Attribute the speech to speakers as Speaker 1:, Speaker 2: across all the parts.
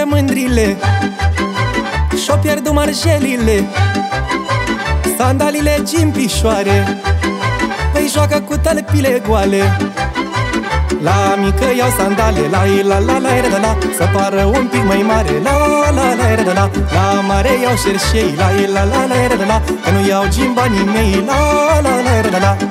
Speaker 1: mândrile și-o pierdut marjelile, sandalile gimpișoare, păi joacă cu tălpile goale. La mică iau sandale, la la la la la la, să pară un pic mai mare, la la la la la. La mare iau șerșei, la la la la la la, că nu iau gimbanii mei, la la la la la.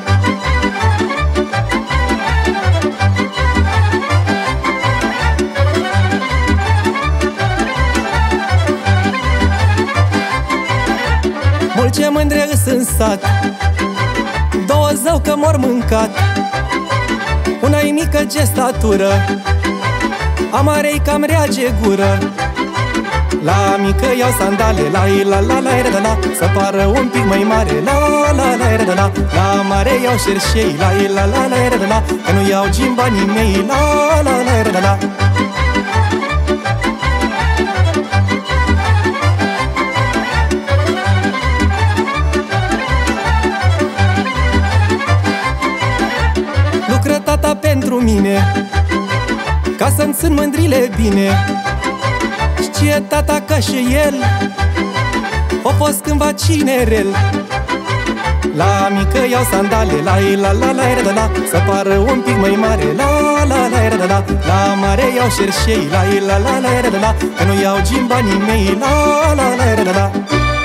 Speaker 1: Mulți ce mândre îs în sat, două zău că m-or mâncat. Una-i mică gestatură, a marei cam reage gură. La mică iau sandale, la la la la la la, să pară un pic mai mare, la la la la la. La mare iau șerșei, la la la la la la, că nu iau gimbanii mei, la la la la la. Lucră tata pentru mine, ca să-mi țin mândrile bine. Știe tata că și el a fost cândva cinerel. La mică iau sandale, la la la la la la, să pară un pic mai mare, la la la la la. La mare iau șerșei, la la la la la la, că nu iau gimbanii mei, la la la la la.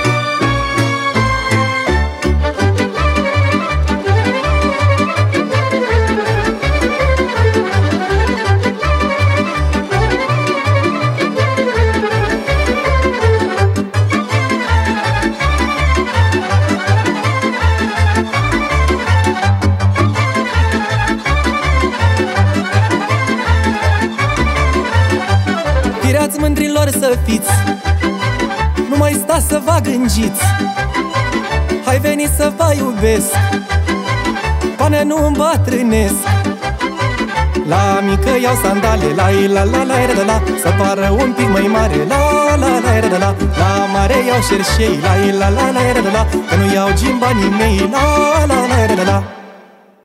Speaker 1: Fireați mândrilor să fiți, nu mai stați să vă gângiți. Hai veni să vă iubesc, până nu îmbătrânesc. La mică iau sandale, la la la la la la, să pară un pic mai mare, la la la la la. La mare iau șerșei, la la la la la la, că nu iau gimbanii mei, la la la la la.